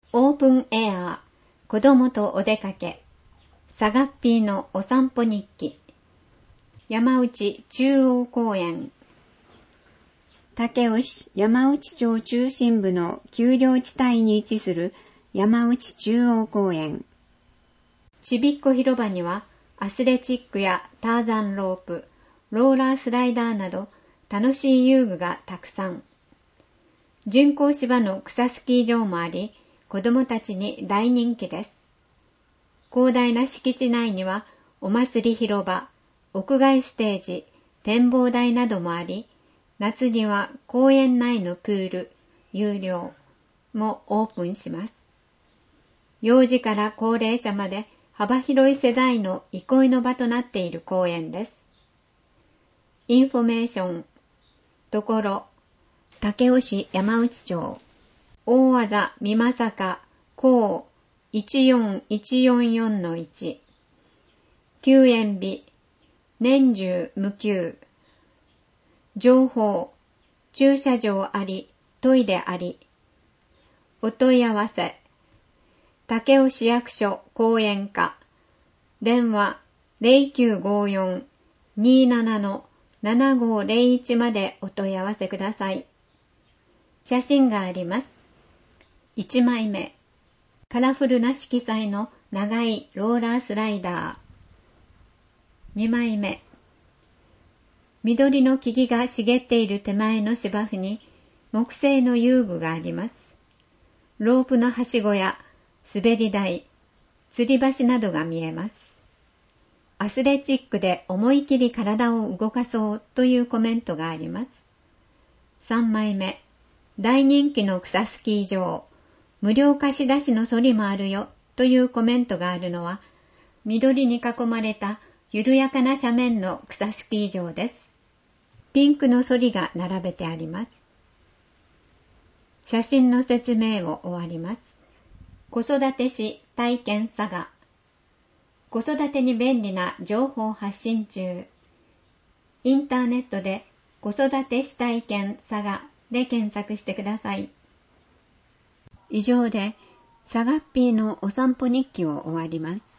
オープンエアー、子供とお出かけ、サガッピーのお散歩日記、山内中央公園。武雄市山内町中心部の丘陵地帯に位置する山内中央公園。ちびっこ広場にはアスレチックやターザンロープ、ローラースライダーなど楽しい遊具がたくさん。巡行芝の草スキー場もあり、子供たちに大人気です。広大な敷地内にはお祭り広場、屋外ステージ、展望台などもあり、夏には公園内のプール、有料もオープンします。幼児から高齢者まで幅広い世代の憩いの場となっている公園です。インフォメーション、ところ、武雄市山内町、大字美作甲14144-1、休園日、年中無休、情報、駐車場あり、トイレあり、お問い合わせ、武雄市役所公園課、電話 0954-27-7501 までお問い合わせください。写真があります。1枚目、カラフルな色彩の長いローラースライダー。2枚目、緑の木々が茂っている手前の芝生に木製の遊具があります。ロープのはしごや滑り台、吊り橋などが見えます。アスレチックで思い切り体を動かそうというコメントがあります。3枚目、大人気の草スキー場、無料貸し出しのソリもあるよというコメントがあるのは、緑に囲まれた緩やかな斜面の草スキー場です。ピンクのソリが並べてあります。写真の説明を終わります。子育てし体験佐賀。子育てに便利な情報発信中。インターネットで子育てし体験佐賀で検索してください。以上でサガッピーのお散歩日記を終わります。